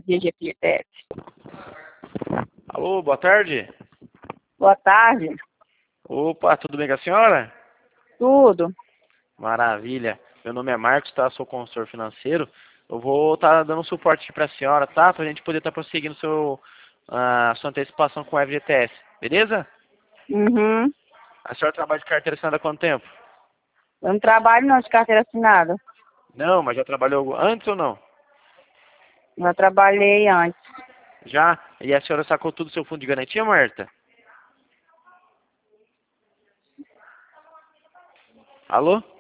de FGTS. Alô, boa tarde. Boa tarde. Opa, tudo bem com a senhora? Tudo. Maravilha. Meu nome é Marcos, tá? Sou consultor financeiro. Eu vou estar dando suporte para a senhora, tá? Pra gente poder estar prosseguindo sua antecipação com o FGTS. Beleza? Uhum. A senhora trabalha de carteira assinada há quanto tempo? Eu não trabalho não de carteira assinada. Não, mas já trabalhou antes ou não? Já trabalhei antes. Já? E a senhora sacou tudo do seu fundo de garantia, Marta? Alô?